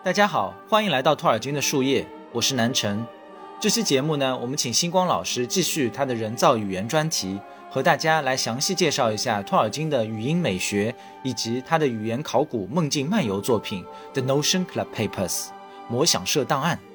大家好，欢迎来到托尔金的树叶，我是南辰。这期节目呢，我们请星光老师继续他的人造语言专题，和大家来详细介绍一下托尔金的语音美学，以及他的语言考古梦境漫游作品 The Notion Club Papers 魔想社档案。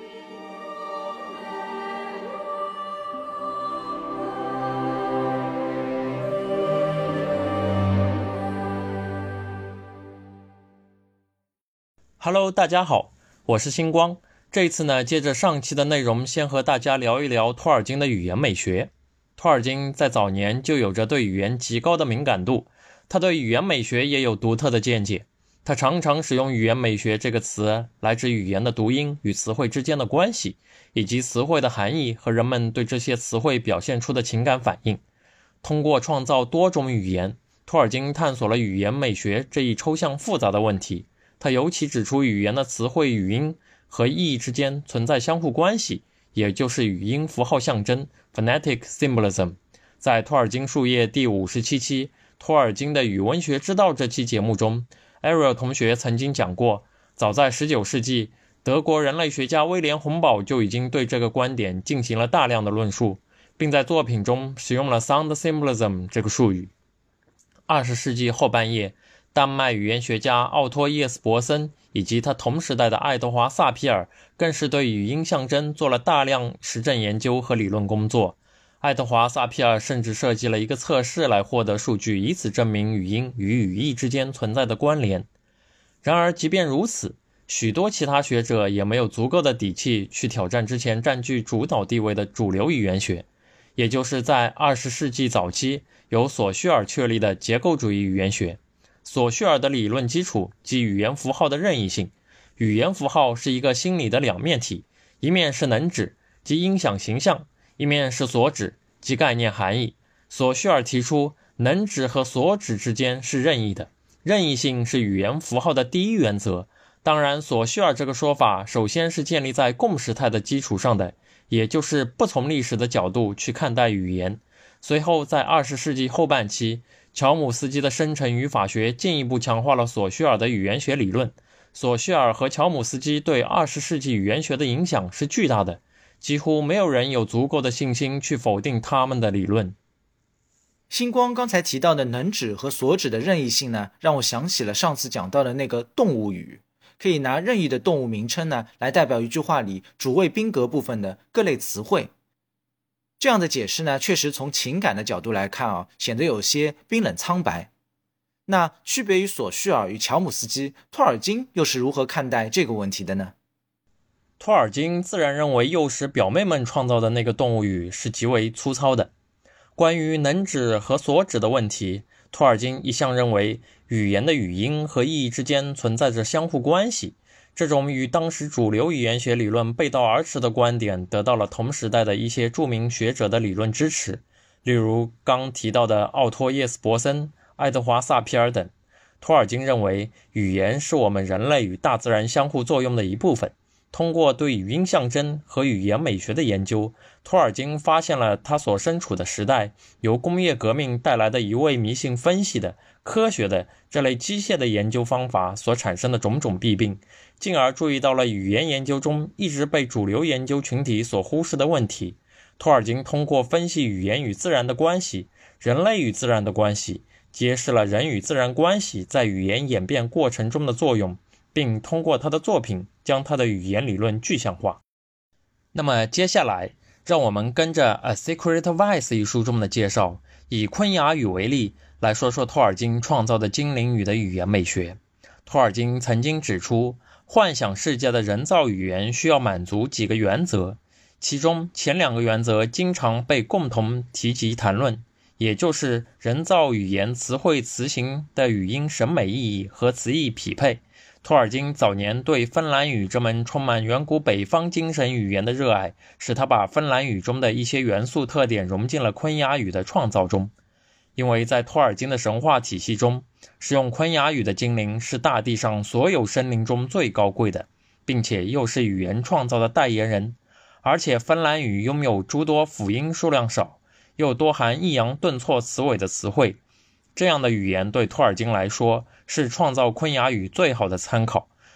Hello， 大家好，我是星光。这一次呢，接着上期的内容，先和大家聊一聊托尔金的语言美学。托尔金在早年就有着对语言极高的敏感度，他对语言美学也有独特的见解。他常常使用语言美学这个词来指语言的读音与词汇之间的关系，以及词汇的含义和人们对这些词汇表现出的情感反应。通过创造多种语言，托尔金探索了语言美学这一抽象复杂的问题。他尤其指出语言的词汇语音和意义之间存在相互关系，也就是语音符号象征 Phonetic Symbolism。 在托尔金树叶第57期托尔金的语文学之道这期节目中， Ariel 同学曾经讲过，早在19世纪，德国人类学家威廉洪堡就已经对这个观点进行了大量的论述，并在作品中使用了 Sound Symbolism 这个术语。20世纪后半叶，丹麦语言学家奥托·叶斯伯森以及他同时代的爱德华·萨皮尔更是对语音象征做了大量实证研究和理论工作。爱德华·萨皮尔甚至设计了一个测试来获得数据，以此证明语音与语义之间存在的关联。然而即便如此，许多其他学者也没有足够的底气去挑战之前占据主导地位的主流语言学，也就是在20世纪早期由索绪尔确立的结构主义语言学。索绪尔的理论基础即语言符号的任意性。语言符号是一个心理的两面体，一面是能指即音响形象，一面是所指即概念含义。索绪尔提出能指和所指之间是任意的，任意性是语言符号的第一原则。当然，索绪尔这个说法首先是建立在共识态的基础上的，也就是不从历史的角度去看待语言。随后在20世纪后半期，乔姆斯基的生成语法学进一步强化了索绪尔的语言学理论。索绪尔和乔姆斯基对20世纪语言学的影响是巨大的，几乎没有人有足够的信心去否定他们的理论。 星光刚才提到的能指和所指的任意性呢，让我想起了上次讲到的那个动物语，可以拿任意的动物名称呢来代表一句话里主谓宾格部分的各类词汇。这样的解释呢，确实从情感的角度来看显得有些冰冷苍白。那区别于索绪尔与乔姆斯基，托尔金又是如何看待这个问题的呢？ 托尔金自然认为幼时表妹们创造的那个动物语是极为粗糙的。关于能指和所指的问题，托尔金一向认为语言的语音和意义之间存在着相互关系。这种与当时主流语言学理论背道而驰的观点得到了同时代的一些著名学者的理论支持，例如刚提到的奥托·叶斯伯森、爱德华·萨皮尔等。托尔金认为语言是我们人类与大自然相互作用的一部分。通过对语音象征和语言美学的研究，托尔金发现了他所身处的时代由工业革命带来的一味迷信分析的科学的这类机械的研究方法所产生的种种弊病，进而注意到了语言研究中一直被主流研究群体所忽视的问题。托尔金通过分析语言与自然的关系，人类与自然的关系，揭示了人与自然关系在语言演变过程中的作用，并通过他的作品将他的语言理论具象化。那么接下来让我们跟着 A Secret Vice 一书中的介绍，以昆雅语为例来说说托尔金创造的精灵语的语言美学。托尔金曾经指出，幻想世界的人造语言需要满足几个原则，其中前两个原则经常被共同提及谈论，也就是人造语言词汇词形的语音审美意义和词义匹配。托尔金早年对芬兰语这门充满远古北方精神语言的热爱，使他把芬兰语中的一些元素特点融进了昆雅语的创造中。因为在托尔金的神话体系中，使用昆雅语的精灵是大地上所有生灵中最高贵的，并且又是语言创造的代言人。而且芬兰语拥有诸多辅音数量少，又多含抑扬顿挫词尾的词汇，这样的语言对托尔金来说是创造昆雅语最好的参考。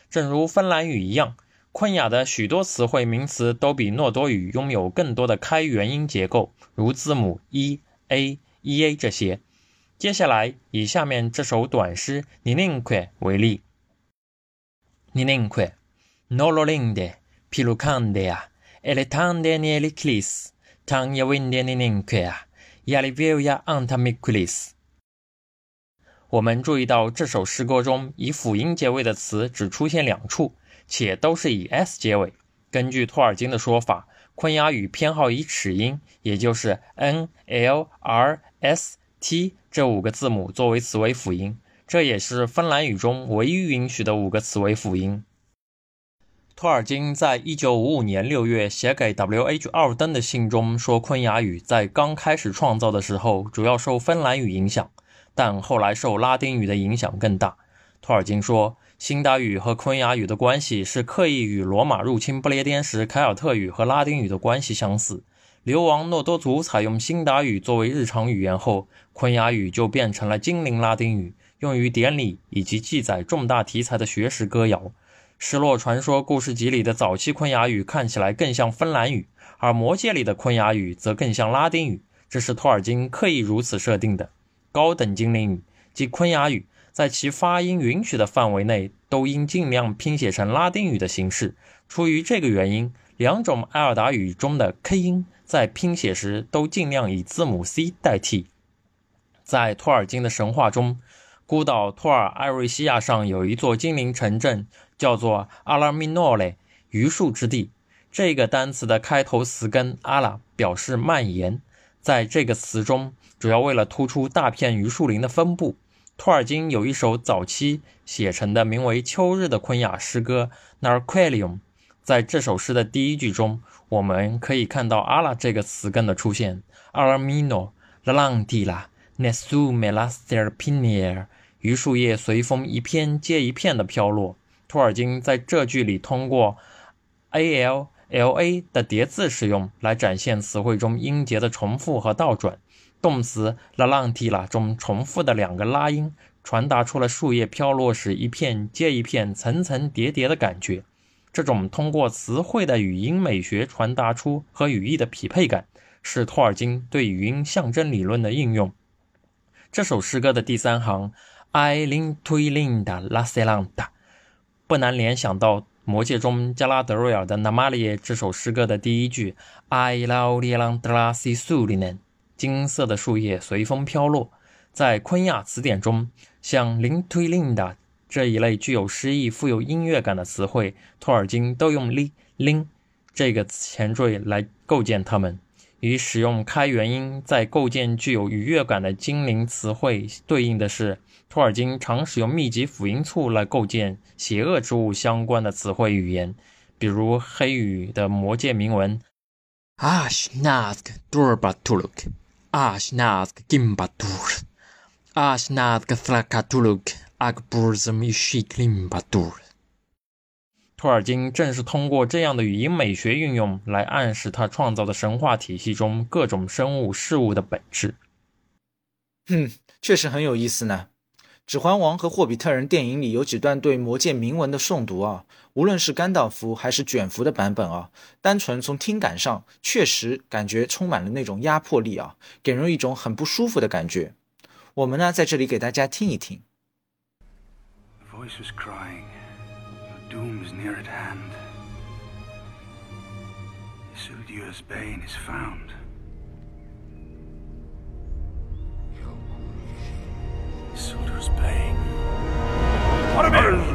正如芬兰语一样，昆雅的许多词汇名词都比诺多语拥有更多的开元音结构，如字母 e、a、ea 这些。接下来以下面这首短诗 Nininque 为例。Nininque Nololinde Pilucandea Eletande Nieliclis Tang Yawinde Nininquea Yalivia Antamiquilis。 我们注意到这首诗歌中以辅音结尾的词只出现2处，且都是以 s 结尾。根据托尔金的说法，昆雅语偏好以齿音，也就是 n、l、r、s、t 这5个字母作为词尾辅音，这也是芬兰语中唯一允许的5个词尾辅音。托尔金在1955年6月写给 W.H. 奥登的信中说，昆雅语在刚开始创造的时候主要受芬兰语影响，但后来受拉丁语的影响更大。托尔金说，辛达语和昆雅语的关系是刻意与罗马入侵不列颠时凯尔特语和拉丁语的关系相似。流亡诺多族采用辛达语作为日常语言后，昆雅语就变成了精灵拉丁语，用于典礼以及记载重大题材的学识歌谣。失落传说故事集里的早期昆雅语看起来更像芬兰语，而魔戒里的昆雅语则更像拉丁语，这是托尔金刻意如此设定的。高等精灵语即昆雅语在其发音允许的范围内都应尽量拼写成拉丁语的形式。出于这个原因，2种埃尔达语中的 K 音在拼写时都尽量以字母 C 代替。在托尔金的神话中，孤岛托尔艾瑞西亚上有一座精灵城镇，叫做阿拉米诺雷，榆树之地。这个单词的开头词根阿拉表示蔓延，在这个词中主要为了突出大片榆树林的分布。托尔金有一首早期写成的名为《秋日》的昆雅诗歌 Narquelium， 在这首诗的第1句中，我们可以看到阿拉这个词根的出现。 Alamino Lalantila Nesu Melaster Pinier， 榆树叶随风一片接一片的飘落。托尔金在这句里通过 AL、LA 的叠字使用来展现词汇中音节的重复和倒转。动词 Lalantila 中重复的2个拉音传达出了树叶飘落时一片接一片层层叠叠的感觉。这种通过词汇的语音美学传达出和语义的匹配感，是托尔金对语音象征理论的应用。这首诗歌的第3行 I lintuilinda la selanta 不难联想到魔戒中加拉德瑞尔的 Namalie 这首诗歌的第1句 I laulilandra sisulinen， 金色的树叶随风飘落。在昆雅词典中，像 lintuilinda 这一类具有诗意富有音乐感的词汇，托尔金都用 lin 这个前缀来构建它们。与使用开元音在构建具有愉悦感的精灵词汇对应的是，托尔金常使用密集辅音簇来构建邪恶之物相关的词汇语言，比如黑语的魔戒铭文 Ashnazg Durbatuluk Ashnazg Gimbatur Ashnazg Thlakatuluk Akburzm Ishiklimbatur。托尔金正是通过这样的语音美学运用来暗示他创造的神话体系中各种生物事物的本质。 确实很有意思呢。指环王和霍比特人电影里有几段对魔戒铭文的诵读啊，无论是甘道夫还是卷福的版本啊，单纯从听感上确实感觉充满了那种压迫力啊，给人一种很不舒服的感觉。我们呢在这里给大家听一听。 The voice was crying,Your doom is near at hand. Isildur's bane is found. Isildur's bane. What am I?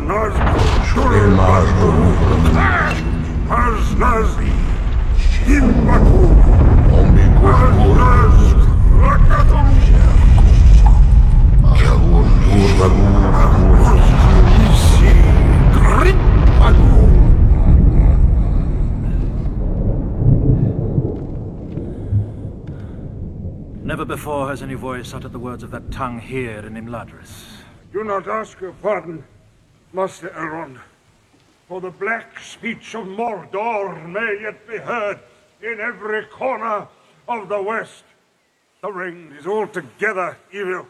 Never before has any voice uttered the words of that tongue here in Imladris. Do not ask your pardon, Master Elrond, for the black speech of Mordor may yet be heard in every corner of the West. The ring is altogether evil.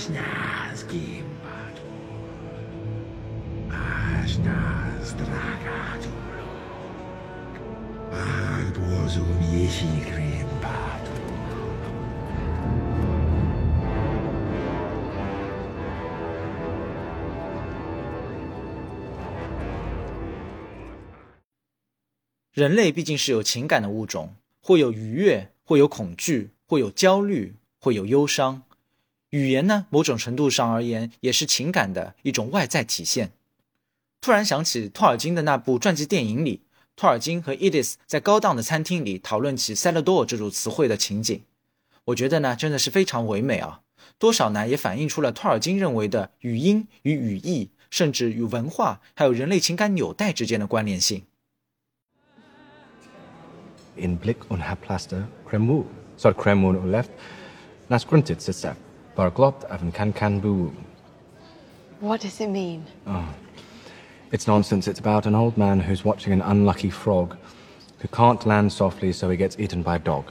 人类毕竟是有情感的物种，会有愉悦，会有恐惧，会有焦虑，会有忧伤。语言呢，某种程度上而言，也是情感的一种外在体现。突然想起托尔金的那部传记电影里，托尔金和 Edith 在高档的餐厅里讨论起 Cellador 这组词汇的情景，我觉得呢，真的是非常唯美啊，多少呢也反映出了托尔金认为的语音与语义，甚至与文化还有人类情感纽带之间的关联性。 In Blick und Herplaster, Kremu, soll Kremu und left, nas gruntet sitzt bar globt even can boo. What does it mean? Oh, it's nonsense. It's about an old man who's watching an unlucky frog who can't land softly, so he gets eaten by a dog.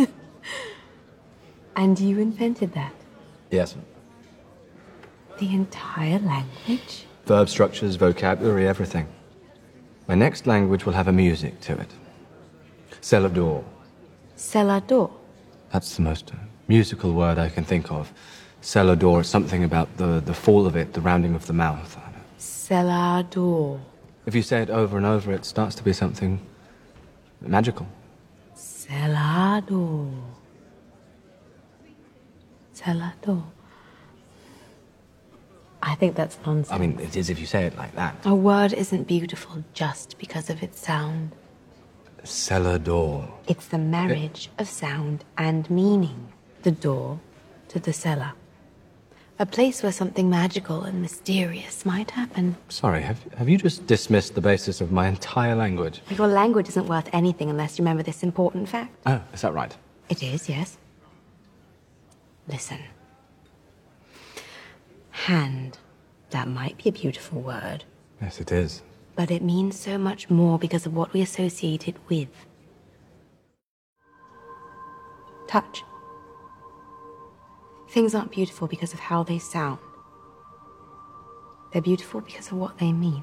And you invented that? Yes. The entire language? Verb structures, vocabulary, everything. My next language will have a music to it. Cellador. Cellador? That's the most musical word I can think of. Cellador is something about the fall of it, the rounding of the mouth. Cellador. If you say it over and over, it starts to be something magical. Cellador. Cellador. I think that's nonsense. I mean, it is if you say it like that. A word isn't beautiful just because of its sound. Cellador. It's the marriage of sound and meaning. The door to the cellar. A place where something magical and mysterious might happen. Sorry, have you just dismissed the basis of my entire language? Your language isn't worth anything unless you remember this important fact. Oh, is that right? It is, yes. Listen. Hand. That might be a beautiful word. Yes, it is. But it means so much more because of what we associate it with. Touch. Things aren't beautiful because of how they sound. They're beautiful because of what they mean.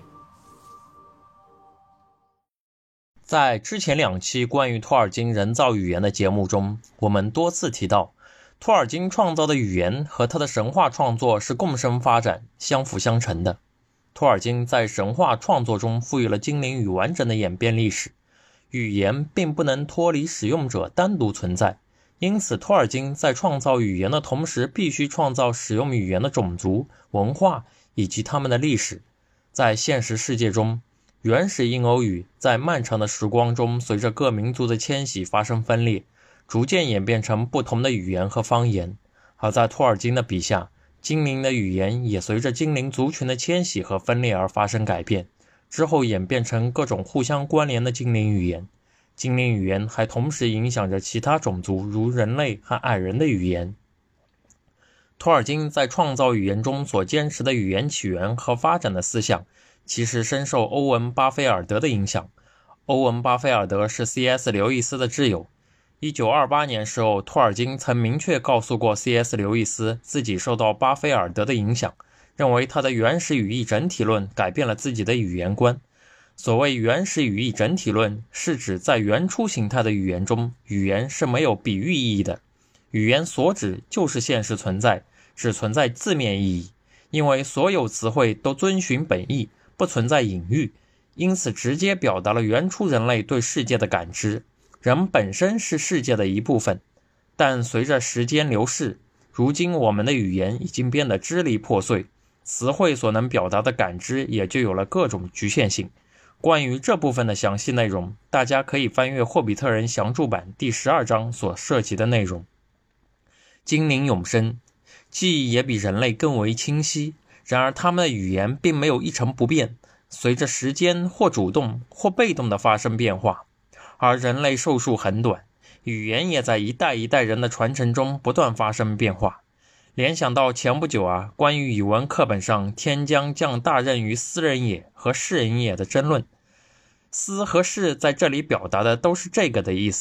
在之前2期关于托尔金人造语言的节目中，我们多次提到，托尔金创造的语言和他的神话创作是共生发展、相辅相成的。托尔金在神话创作中赋予了精灵语完整的演变历史，语言并不能脱离使用者单独存在，因此托尔金在创造语言的同时必须创造使用语言的种族、文化以及他们的历史。在现实世界中，原始印欧语在漫长的时光中随着各民族的迁徙发生分裂，逐渐演变成不同的语言和方言，而在托尔金的笔下，精灵的语言也随着精灵族群的迁徙和分裂而发生改变，之后演变成各种互相关联的精灵语言。精灵语言还同时影响着其他种族如人类和矮人的语言。托尔金在创造语言中所坚持的语言起源和发展的思想，其实深受欧文·巴菲尔德的影响。欧文·巴菲尔德是 C.S. 刘易斯的挚友。1928年时候，托尔金曾明确告诉过 C.S. 刘易斯自己受到巴菲尔德的影响，认为他的原始语义整体论改变了自己的语言观。所谓原始语义整体论，是指在原初形态的语言中，语言是没有比喻意义的，语言所指就是现实存在，只存在字面意义，因为所有词汇都遵循本意，不存在隐喻，因此直接表达了原初人类对世界的感知。人本身是世界的一部分，但随着时间流逝，如今我们的语言已经变得支离破碎，词汇所能表达的感知也就有了各种局限性。关于这部分的详细内容，大家可以翻阅《霍比特人详注版》第12章所涉及的内容。精灵永生，记忆也比人类更为清晰，然而他们的语言并没有一成不变，随着时间或主动或被动的发生变化。而人类寿数很短，语言也在一代一代人的传承中不断发生变化。联想到前不久关于语文课本上天将降大任于斯人也和士人也的争论，斯和士在这里表达的都是这个的意思，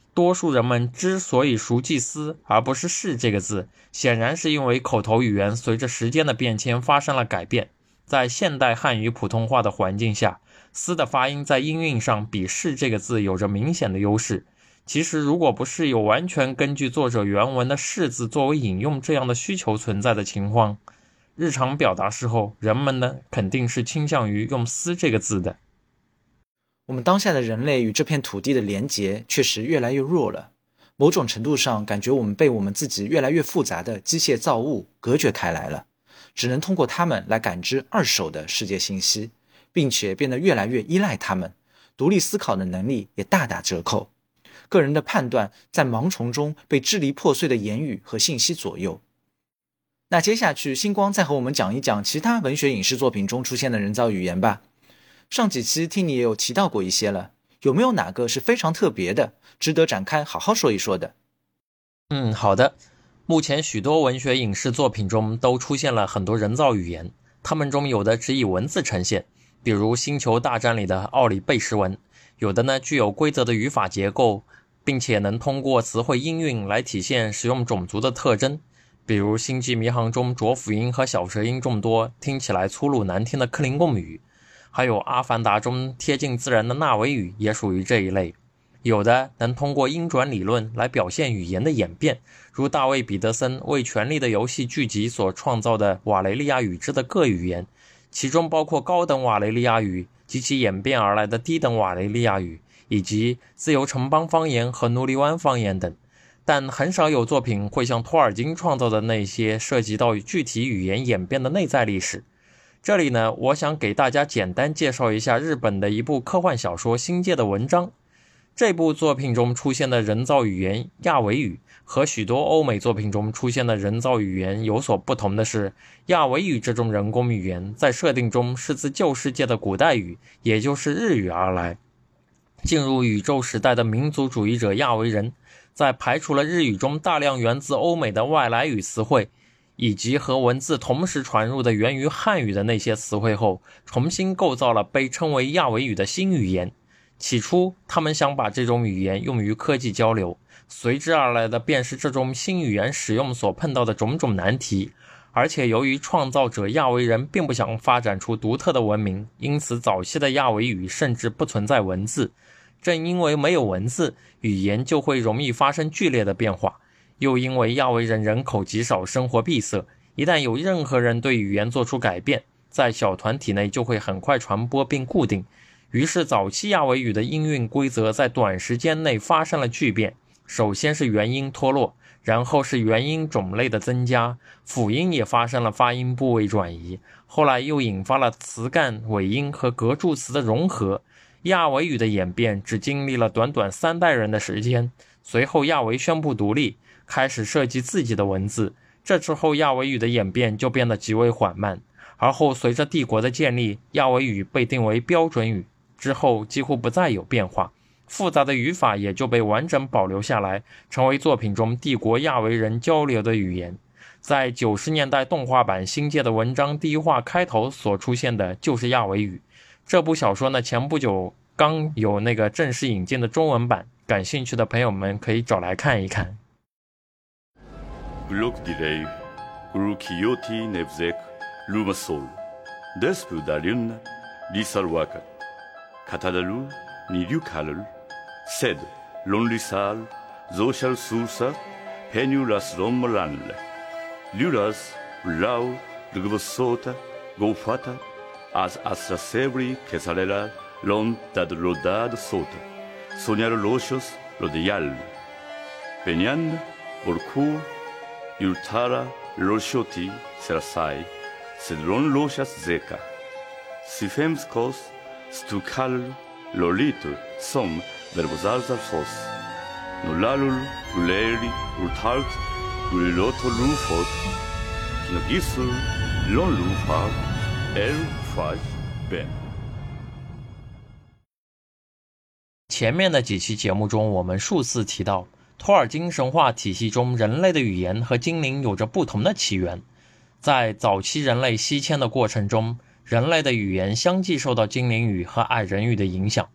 多数人们之所以熟记思而不是是这个字，显然是因为口头语言随着时间的变迁发生了改变。在现代汉语普通话的环境下，思的发音在音韵上比是这个字有着明显的优势。其实如果不是有完全根据作者原文的是字作为引用这样的需求存在的情况，日常表达时候人们呢肯定是倾向于用思这个字的。 我们当下的人类与这片土地的连结确实越来越弱了，某种程度上感觉我们被我们自己越来越复杂的机械造物隔绝开来了，只能通过它们来感知二手的世界信息，并且变得越来越依赖它们，独立思考的能力也大打折扣。个人的判断在盲从中被支离破碎的言语和信息左右。那接下去星光再和我们讲一讲其他文学影视作品中出现的人造语言吧。上几期听你也有提到过一些了，有没有哪个是非常特别的，值得展开好好说一说的？ 好的。目前许多文学影视作品中都出现了很多人造语言，它们中有的只以文字呈现，比如《星球大战》里的奥里贝什文，有的呢具有规则的语法结构，并且能通过词汇音韵来体现使用种族的特征，比如《星际迷航》中浊辅音和小舌音众多，听起来粗鲁难听的克林贡语，还有《阿凡达》中贴近自然的纳维语也属于这一类。有的能通过音转理论来表现语言的演变，如大卫·彼得森为《权力的游戏》剧集所创造的瓦雷利亚语支的各语言，其中包括高等瓦雷利亚语及其演变而来的低等瓦雷利亚语，以及自由城邦方言和奴隶湾方言等。但很少有作品会像托尔金创造的那些涉及到具体语言演变的内在历史。这里呢，我想给大家简单介绍一下日本的一部科幻小说《星界》的文章。这部作品中出现的人造语言亚维语和许多欧美作品中出现的人造语言有所不同的是，亚维语这种人工语言在设定中是自旧世界的古代语，也就是日语而来。进入宇宙时代的民族主义者亚维人，在排除了日语中大量源自欧美的外来语词汇，以及和文字同时传入的源于汉语的那些词汇后，重新构造了被称为亚维语的新语言。起初他们想把这种语言用于科技交流，随之而来的便是这种新语言使用所碰到的种种难题。而且由于创造者亚维人并不想发展出独特的文明，因此早期的亚维语甚至不存在文字。正因为没有文字，语言就会容易发生剧烈的变化。又因为亚维人人口极少，生活闭塞，一旦有任何人对语言做出改变，在小团体内就会很快传播并固定。于是早期亚维语的音韵规则在短时间内发生了巨变，首先是元音脱落，然后是元音种类的增加，辅音也发生了发音部位转移，后来又引发了词干、尾音和格助词的融合。亚维语的演变只经历了短短3代人的时间，随后亚维宣布独立，开始设计自己的文字。这之后亚维语的演变就变得极为缓慢，而后随着帝国的建立，亚维语被定为标准语，之后几乎不再有变化，复杂的语法也就被完整保留下来，成为作品中帝国亚维人交流的语言。在90年代动画版《星界》的文章第一话开头所出现的就是亚维语。这部小说呢，前不久刚有那个正式引进的中文版，感兴趣的朋友们可以找来看一看。 Katadalu, Nilukalul, Sed, Lonlisal, Zoshal Susa, Penulas Romolanle, Luras, Lau, Lugvosota, Gofata, As Astra Sebri, Kesalela, Lon Tad Rodad Sota, Soñar Loshos, Lodial, Penyan, Borkur, Yultara, Loshoti, Serasai, Sedron Loshas Zeka, Sifems Kos,Stucal, Lolito, Som, Verbosarza Fos, Nulalul, Uleri, Urtalt, Uliloto Lufot, Kinogisul, Lon Lufar, El Faj, Ben。 前面的几期节目中，我们数次提到，托尔金神话体系中人类的语言和精灵有着不同的起源。在早期人类西迁的过程中，人类的语言相继受到精灵语和矮人语的影响。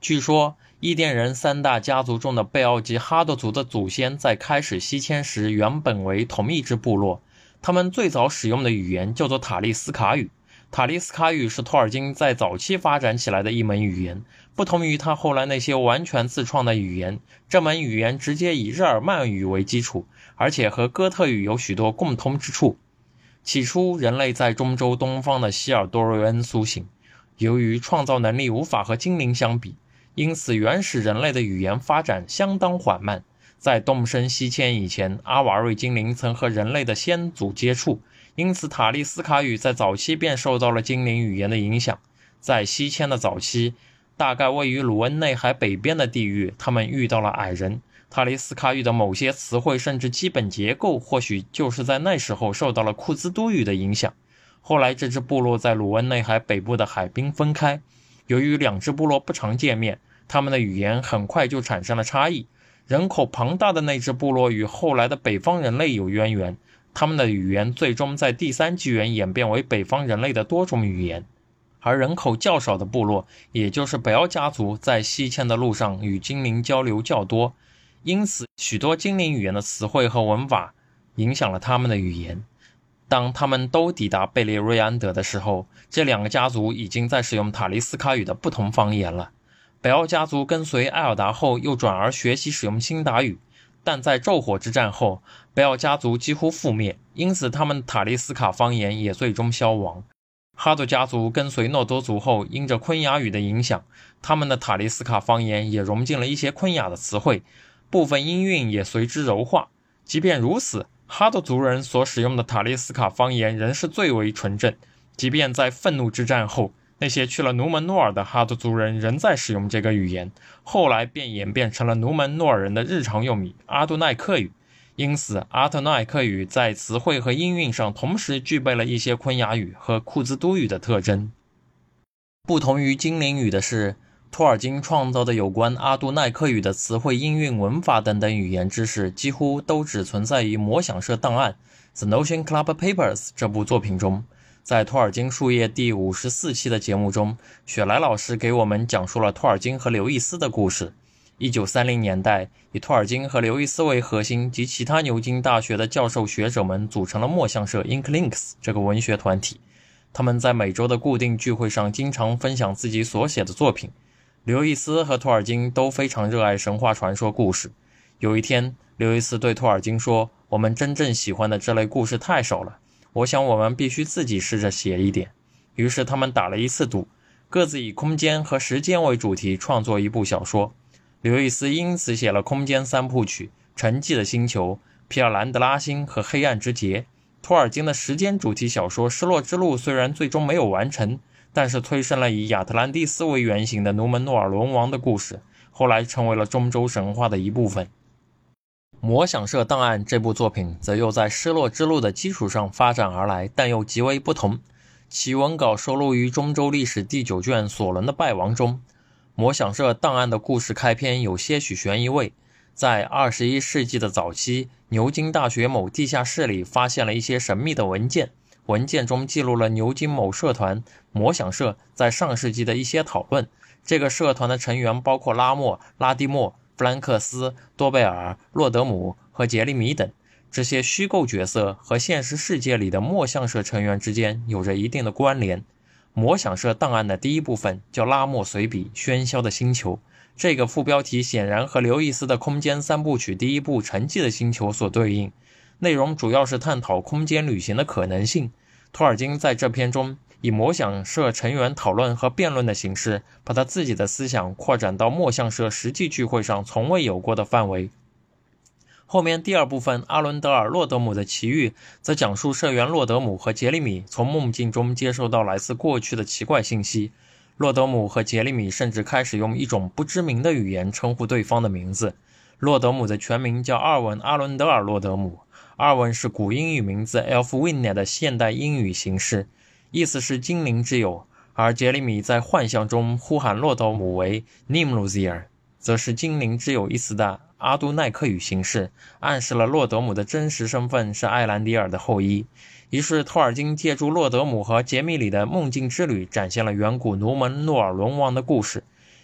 据说伊甸人三大家族中的贝奥及哈德族的祖先在开始西迁时原本为同一支部落，他们最早使用的语言叫做塔利斯卡语。塔利斯卡语是托尔金在早期发展起来的一门语言，不同于他后来那些完全自创的语言，这门语言直接以日耳曼语为基础，而且和哥特语有许多共通之处。起初人类在中州东方的希尔多瑞恩苏醒，由于创造能力无法和精灵相比，因此原始人类的语言发展相当缓慢。在动身西迁以前，阿瓦瑞精灵曾和人类的先祖接触，因此塔利斯卡语在早期便受到了精灵语言的影响。在西迁的早期，大概位于鲁恩内海北边的地域，他们遇到了矮人。塔利斯卡语的某些词汇甚至基本结构或许就是在那时候受到了库兹都语的影响。后来这支部落在鲁恩内海北部的海滨分开，由于两支部落不常见面，他们的语言很快就产生了差异。人口庞大的那支部落与后来的北方人类有渊源，他们的语言最终在第三纪元演变为北方人类的多种语言。而人口较少的部落，也就是北奥家族，在西迁的路上与精灵交流较多，因此许多精灵语言的词汇和文法影响了他们的语言。当他们都抵达贝列瑞安德的时候，这两个家族已经在使用塔利斯卡语的不同方言了。北奥家族跟随埃尔达后又转而学习使用辛达语，但在昼火之战后，北奥家族几乎覆灭，因此他们塔利斯卡方言也最终消亡。哈杜家族跟随诺多族后，因着昆雅语的影响，他们的塔利斯卡方言也融进了一些昆雅的词汇，部分音韵也随之柔化。即便如此，哈杜族人所使用的塔利斯卡方言仍是最为纯正，即便在愤怒之战后，那些去了努门诺尔的哈杜族人仍在使用这个语言，后来便演变成了努门诺尔人的日常用语阿杜奈克语。因此阿特奈克语在词汇和音韵上同时具备了一些昆雅语和库兹都语的特征。不同于精灵语的是，托尔金创造的有关阿杜奈克语的词汇、音韵、文法等等语言知识几乎都只存在于魔想社档案 The Notion Club Papers 这部作品中。在托尔金树叶第54期的节目中，雪莱老师给我们讲述了托尔金和刘易斯的故事。1930年代，以托尔金和刘易斯为核心及其他牛津大学的教授学者们组成了墨象社 Inklings 这个文学团体。他们在每周的固定聚会上经常分享自己所写的作品。刘易斯和托尔金都非常热爱神话传说故事。有一天，刘易斯对托尔金说，我们真正喜欢的这类故事太少了，我想我们必须自己试着写一点。于是他们打了一次赌，各自以空间和时间为主题创作一部小说。刘易斯因此写了空间三部曲、沉寂的星球、皮尔兰德拉星和黑暗之劫。托尔金的时间主题小说失落之路虽然最终没有完成，但是催生了以亚特兰蒂斯为原型的努门诺尔龙王的故事，后来成为了中州神话的一部分。魔想社档案这部作品则又在失落之路的基础上发展而来，但又极为不同。其文稿收录于中州历史第9卷索伦的败亡中。魔想社档案的故事开篇有些许悬疑味。在21世纪的早期，牛津大学某地下室里发现了一些神秘的文件，文件中记录了牛津某社团魔想社在上世纪的一些讨论。这个社团的成员包括拉莫、拉蒂莫、弗兰克斯、多贝尔、洛德姆和杰利米等。这些虚构角色和现实世界里的魔想社成员之间有着一定的关联。魔想社档案的第一部分叫拉莫随笔喧嚣的星球，这个副标题显然和刘易斯的空间三部曲第一部沉寂的星球所对应，内容主要是探讨空间旅行的可能性。托尔金在这篇中以魔想社成员讨论和辩论的形式，把他自己的思想扩展到魔想社实际聚会上从未有过的范围。后面第二部分阿伦德尔·洛德姆的奇遇则讲述社员洛德姆和杰里米从梦境中接受到来自过去的奇怪信息。洛德姆和杰里米甚至开始用一种不知名的语言称呼对方的名字。洛德姆的全名叫阿尔文·阿伦德尔·洛德姆，阿尔文是古英语名字 Elfwine 的现代英语形式，意思是精灵之友，而杰里米在幻象中呼喊洛德姆为 Nimluzier， 则是精灵之友一词的阿都奈克语形式，暗示了洛德姆的真实身份是艾兰迪尔的后裔。于是托尔金借助洛德姆和杰米里的梦境之旅，展现了远古努门诺尔龙王的故事。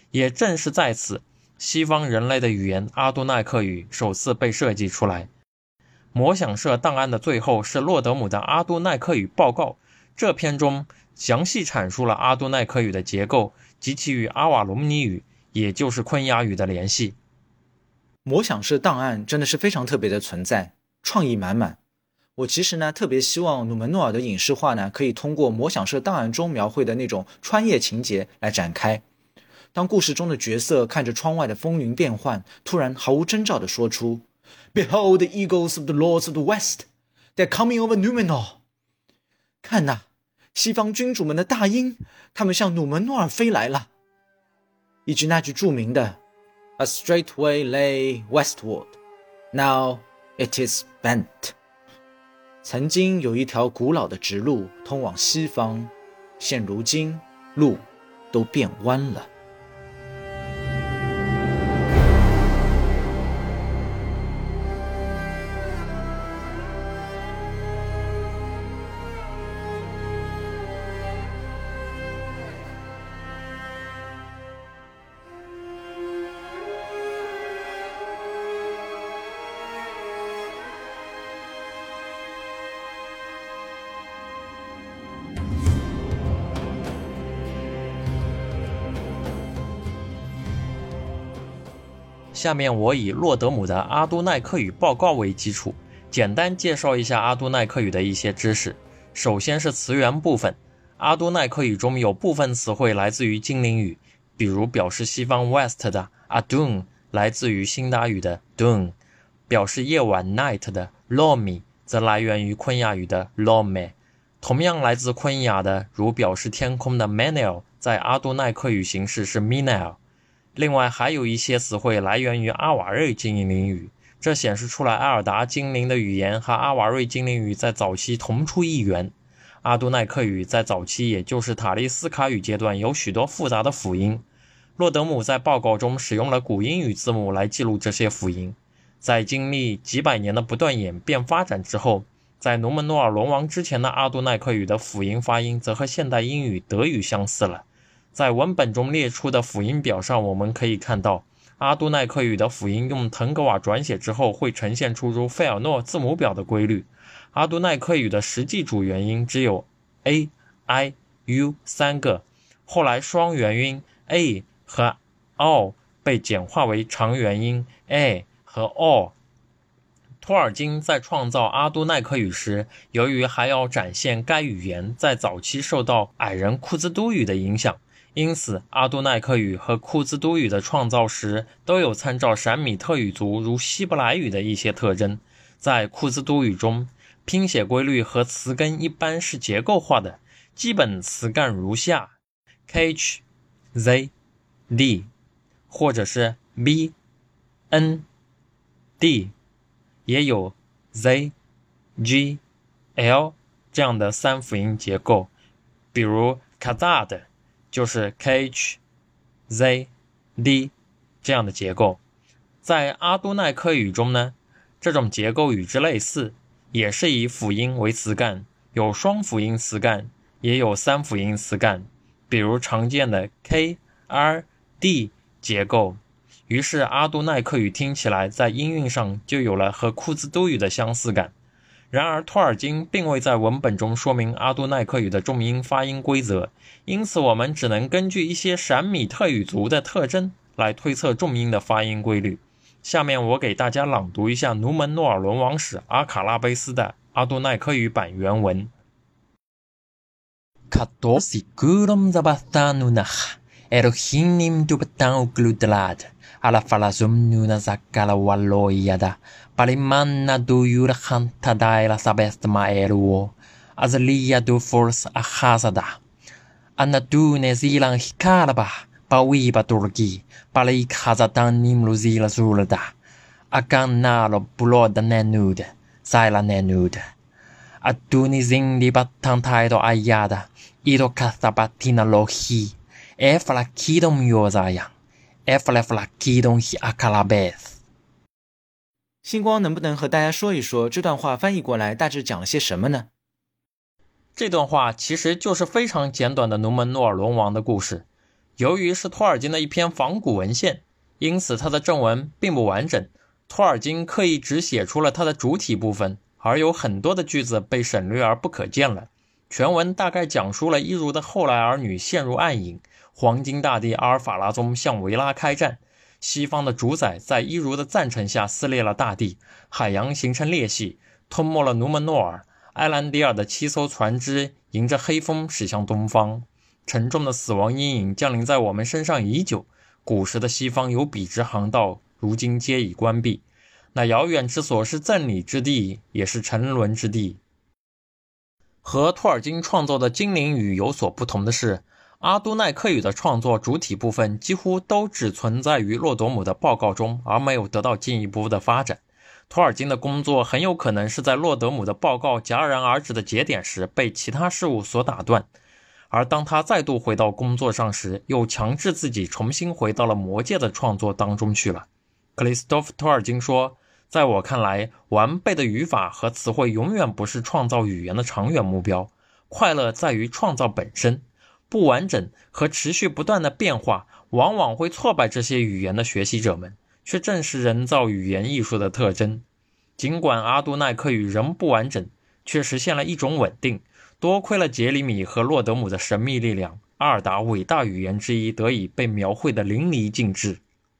也正是在此，西方人类的语言阿都奈克语首次被设计出来。魔想社档案的最后是洛德姆的阿都奈克语报告，这篇中详细阐述了阿都奈克语的结构及其与阿瓦隆尼语，也就是昆雅语的联系。 魔想社档案真的是非常特别的存在，创意满满。我其实呢特别希望努门诺尔的影视化呢可以通过魔想社档案中描绘的那种穿越情节来展开。当故事中的角色看着窗外的风云变幻，突然毫无征兆地说出 Behold the eagles of the lords of the west, they're coming over Numenor。 看哪，西方君主们的大鹰，他们向努门诺尔飞来了。以及那句著名的 A straight way lay westward, now it is bent。 曾经有一条古老的直路通往西方，现如今路都变弯了。 下面我以洛德姆的阿都奈克语报告为基础，简单介绍一下阿都奈克语的一些知识。首先是词源部分，阿都奈克语中有部分词汇来自于精灵语，比如表示西方 West 的 Adun 来自于辛达语的 Dun， 表示夜晚 Night 的 Lomi 则来源于昆雅语的 Lome。 同样来自昆雅的，如表示天空的 Menel 在阿都奈克语形式是 Minel。另外还有一些词汇来源于阿瓦瑞精灵语，这显示出来埃尔达精灵的语言和阿瓦瑞精灵语在早期同出一源。阿都奈克语在早期也就是塔利斯卡语阶段有许多复杂的辅音，洛德姆在报告中使用了古英语字母来记录这些辅音。在经历几百年的不断演变发展之后，在努门诺尔龙王之前的阿都奈克语的辅音发音则和现代英语德语相似了。在文本中列出的辅音表上，我们可以看到阿都奈克语的辅音用腾格瓦转写之后会呈现出如费尔诺字母表的规律。阿都奈克语的实际主元音只有 A、I、U 三个，后来双元音 A 和 O 被简化为长元音 A 和 O。 托尔金在创造阿都奈克语时，由于还要展现该语言在早期受到矮人库兹都语的影响，因此阿都奈克语和库兹都语的创造时都有参照闪米特语族如希伯来语的一些特征。在库兹都语中，拼写规律和词根一般是结构化的，基本词干如下 kh z d 或者是 b n d， 也有 z g l 这样的三辅音结构，比如 Khazad 就是 kh z d 这样的结构。在阿都奈克语中呢，这种结构与之类似，也是以辅音为词干，有双辅音词干，也有三辅音词干，比如常见的 k r d 结构。于是阿都奈克语听起来在音韵上就有了和库兹都语的相似感。然而托尔金并未在文本中说明阿都奈克语的重音发音规则，因此我们只能根据一些闪米特语族的特征来推测重音的发音规律。下面我给大家朗读一下努门诺尔伦王史阿卡拉贝斯的阿都奈克语版原文。 Katosi kurum zabatanunah Erohinim dubatan ugludlad Ala falazum nuna zakala waloyada Palimanna do yurahanta daila sabest maeruo Azaliya do force ahazada Anadu nezilan hikaraba Pawiba turgi Palik hazadan nimluzila zulada Akan nalo buloda nenud Zaila nenud Aduni zindi batang taido ayada Ido kasabatina lohi Efla kidom yozayang Efla kidom hi akalabeth。 星光能不能和大家说一说这段话翻译过来大致讲了些什么呢？ 这段话其实就是非常简短的努门诺尔龙王的故事。 由于是托尔金的一篇仿古文献，因此它的正文并不完整，托尔金刻意只写出了它的主体部分，而有很多的句子被省略而不可见了。全文大概讲述了伊茹的后来儿女陷入暗影，黄金大帝阿尔法拉宗向维拉开战，西方的主宰在伊茹的赞成下撕裂了大地，海洋形成裂隙，吞没了努门诺尔。埃兰迪尔的7艘船只迎着黑风驶向东方，沉重的死亡阴影降临在我们身上已久。古时的西方有笔直航道，如今皆已关闭。那遥远之所是赠礼之地，也是沉沦之地。和托尔金创作的精灵语有所不同的是，阿都奈克语的创作主体部分几乎都只存在于洛朵姆的报告中，而没有得到进一步的发展。托尔金的工作很有可能是在洛德姆的报告戛然而止的节点时被其他事物所打断，而当他再度回到工作上时，又强制自己重新回到了魔戒的创作当中去了。克里斯托弗·托尔金说，在我看来，完备的语法和词汇永远不是创造语言的长远目标，快乐在于创造本身。不完整和持续不断的变化往往会挫败这些语言的学习者们，却正是人造语言艺术的特征。尽管阿都奈克语仍不完整，却实现了一种稳定。多亏了杰里米和洛德姆的神秘力量，阿尔达伟大语言之一得以被描绘得淋漓尽致。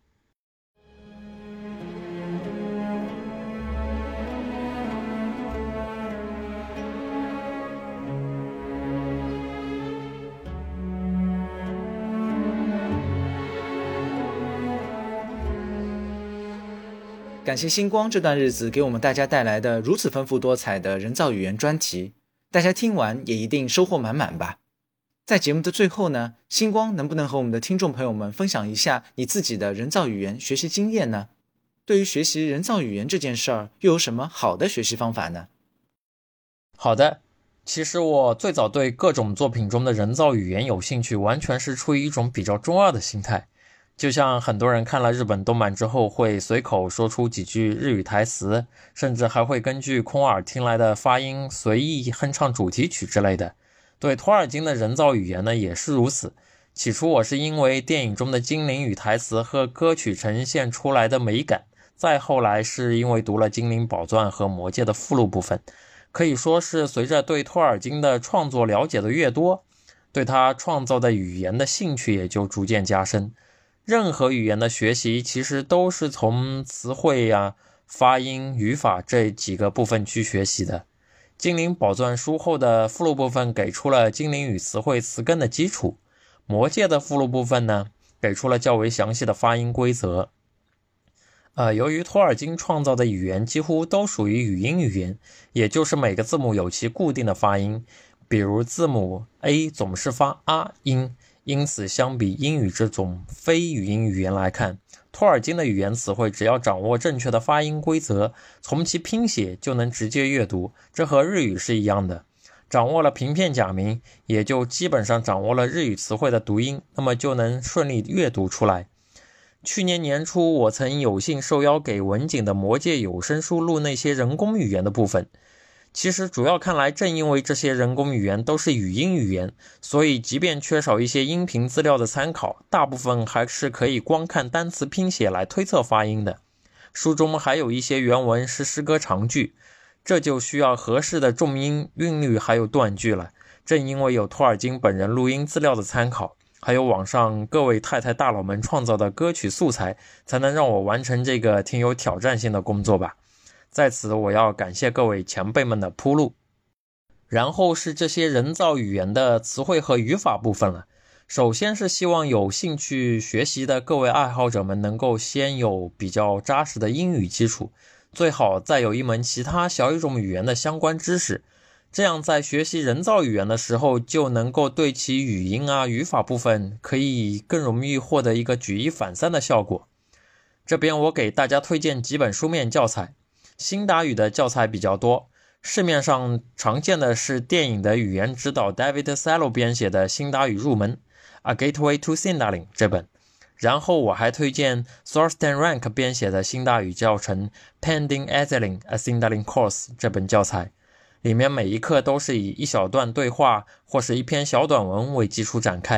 感谢星光这段日子给我们大家带来的如此丰富多彩的人造语言专题，大家听完也一定收获满满吧。在节目的最后呢，星光能不能和我们的听众朋友们分享一下你自己的人造语言学习经验呢？对于学习人造语言这件事儿，又有什么好的学习方法呢？ 好的，其实我最早对各种作品中的人造语言有兴趣，完全是出于一种比较中二的心态。就像很多人看了日本动漫之后会随口说出几句日语台词，甚至还会根据空耳听来的发音随意哼唱主题曲之类的。对托尔金的人造语言呢也是如此。起初我是因为电影中的精灵语台词和歌曲呈现出来的美感，再后来是因为读了精灵宝钻和魔戒的附录部分。可以说是随着对托尔金的创作了解的越多，对他创造的语言的兴趣也就逐渐加深。任何语言的学习其实都是从词汇发音、语法这几个部分去学习的。精灵宝钻书后的附录部分给出了精灵语词汇词根的基础，魔戒的附录部分呢，给出了较为详细的发音规则。由于托尔金创造的语言几乎都属于语音语言，也就是每个字母有其固定的发音，比如字母 A 总是发啊音，因此相比英语这种非语音语言来看，托尔金的语言词汇只要掌握正确的发音规则，从其拼写就能直接阅读，这和日语是一样的。掌握了平片假名，也就基本上掌握了日语词汇的读音，那么就能顺利阅读出来。去年年初，我曾有幸受邀给文景的魔戒有声书录那些人工语言的部分。其实主要看来，正因为这些人工语言都是语音语言，所以即便缺少一些音频资料的参考，大部分还是可以光看单词拼写来推测发音的。书中还有一些原文是诗歌长句，这就需要合适的重音、韵律还有断句了。正因为有托尔金本人录音资料的参考，还有网上各位太太大佬们创造的歌曲素材，才能让我完成这个挺有挑战性的工作吧。在此我要感谢各位前辈们的铺路。然后是这些人造语言的词汇和语法部分了。首先是希望有兴趣学习的各位爱好者们能够先有比较扎实的英语基础，最好再有一门其他小语种语言的相关知识，这样在学习人造语言的时候就能够对其语音语法部分可以更容易获得一个举一反三的效果。这边我给大家推荐几本书面教材，辛达语的教材比较多，市面上常见的是电影的语言指导 David Salo 编写的辛达语入门 A Gateway to Sindarin 这本，然后我还推荐 Thorsten Rank 编写的辛达语教程 Pending Ezeling A Sindarin Course 这本教材，里面每一课都是以一小段对话或是一篇小短文为基础展开，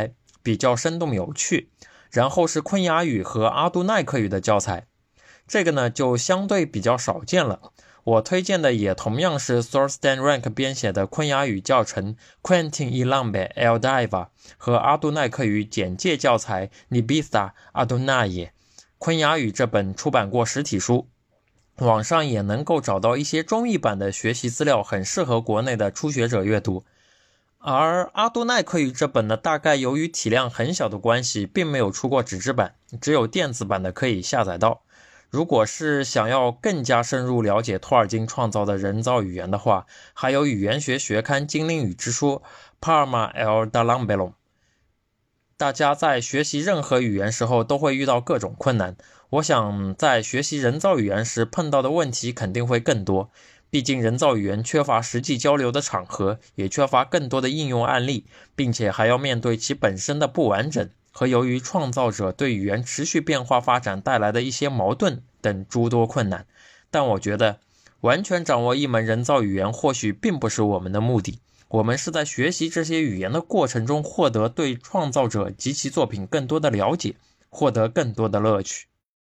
比较生动有趣。然后是昆雅语和阿杜奈克语的教材，这个呢就相对比较少见了。我推荐的也同样是 Thorsten Rank 编写的昆雅语教程 Quentin Ilambe Eldaiva 和阿杜奈克语简介教材 Nibitha Adunaye。昆雅语这本出版过实体书，网上也能够找到一些中译版的学习资料，很适合国内的初学者阅读。而阿杜奈克语这本呢，大概由于体量很小的关系，并没有出过纸质版，只有电子版的可以下载到。如果是想要更加深入了解托尔金创造的人造语言的话，还有语言学学刊《精灵语之书》Parma el Dalambelum。大家在学习任何语言时候都会遇到各种困难，我想在学习人造语言时碰到的问题肯定会更多。毕竟人造语言缺乏实际交流的场合，也缺乏更多的应用案例，并且还要面对其本身的不完整和由于创造者对语言持续变化发展带来的一些矛盾等诸多困难。但我觉得完全掌握一门人造语言或许并不是我们的目的，我们是在学习这些语言的过程中获得对创造者及其作品更多的了解，获得更多的乐趣。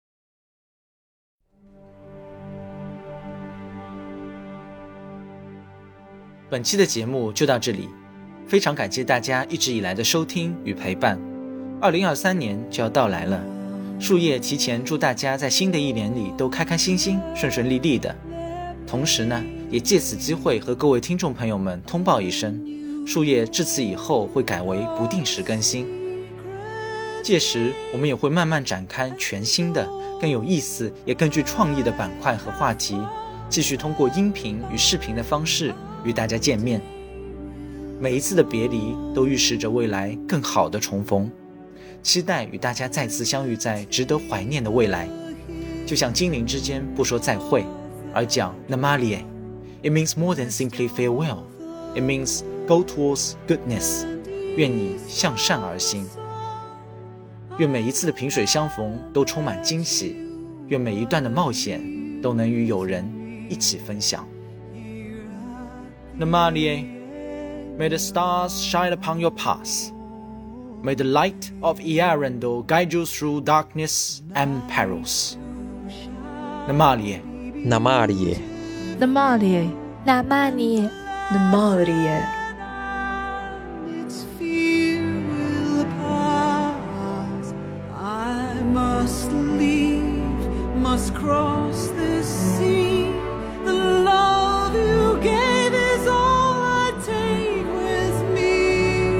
本期的节目就到这里，非常感谢大家一直以来的收听与陪伴。2023年就要到来了，树叶提前祝大家在新的一年里都开开心心、顺顺利利的。同时呢，也借此机会和各位听众朋友们通报一声，树叶自此以后会改为不定时更新。届时我们也会慢慢展开全新的、更有意思也更具创意的板块和话题，继续通过音频与视频的方式与大家见面。每一次的别离都预示着未来更好的重逢，期待与大家再次相遇在值得怀念的未来。就像精灵之间不说再会，而讲 Namalie。 It means more than simply farewell. It means go towards goodness. 愿你向善而行。愿每一次的萍水相逢都充满惊喜，愿每一段的冒险都能与友人一起分享。Namalie, may the stars shine upon your path. May the light of Earendel guide you through darkness and perils. Namalie. Namalie. Namalie. Namalie. Namalie. Its fear will pass. I must leave, must cross this sea. The love you gave is all I take with me.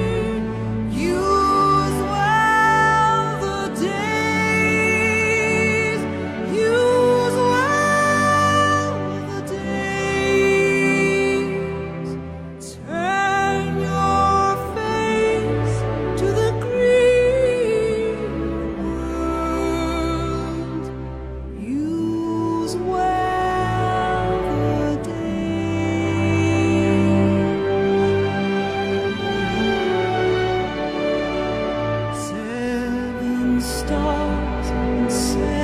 Use well the days. Use well the days. Turn your face to the green world. Use well the days. 7 stars and 7